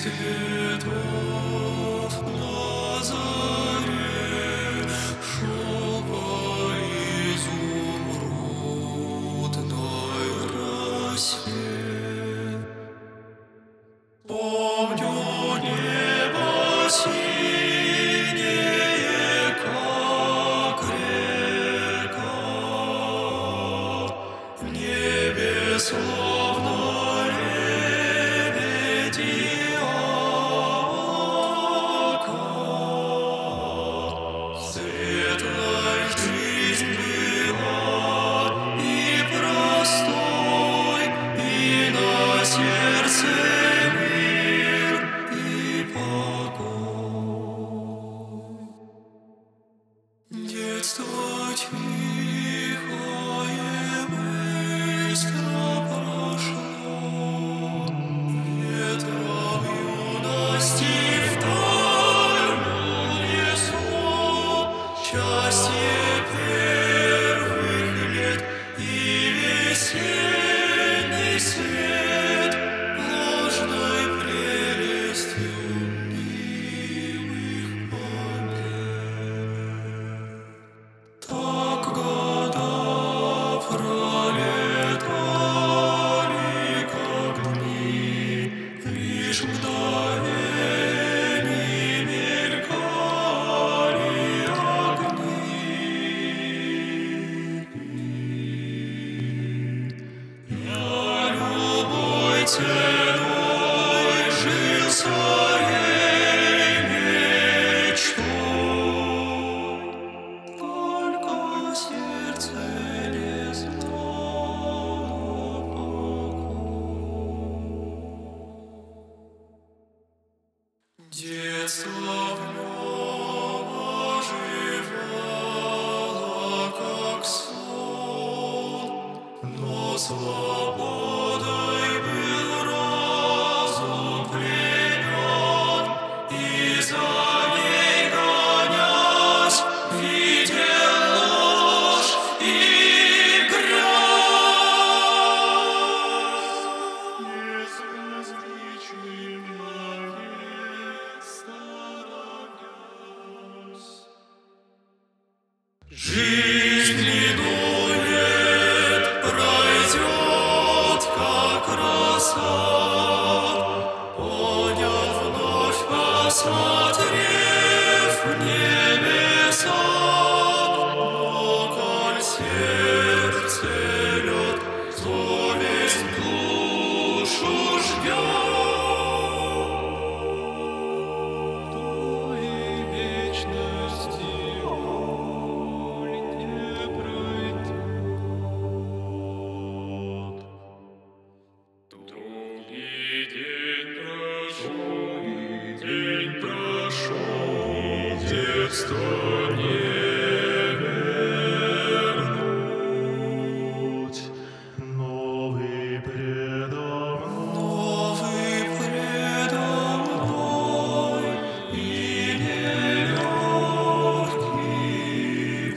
цветов на заре шел по изумрудной росе. Помню небо синее, как река, в небе словно лебеди облака. Светлой жизнь была и простой, и на сердце детство тихое быстро прошло, ветром юности вдаль унесло счастье первых лет и весенний свет ложной прелестью милых побед. Так года пролетали, как дни, лишь мгновений мелькали огни. Я любой ценой жил своей мечтой, только сердце не знало покоя. Детство в нем оживало, как сон, но свободой был разум пленен, и за ней гонясь видел ложь и грязь. Безразличным навек сторонясь. Жизнь минует, пройдет, как роса, понял вновь, посмотрев в небеса. Но коль сердце лед, совесть душу ждет, то и вечности боль не пройдет. Долгий день прошел, детство не вернуть. Новый предо мной, и нелегкий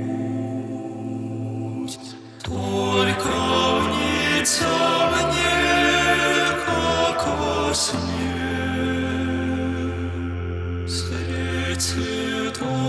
путь. Только мнится мне, как во сне, средь цветов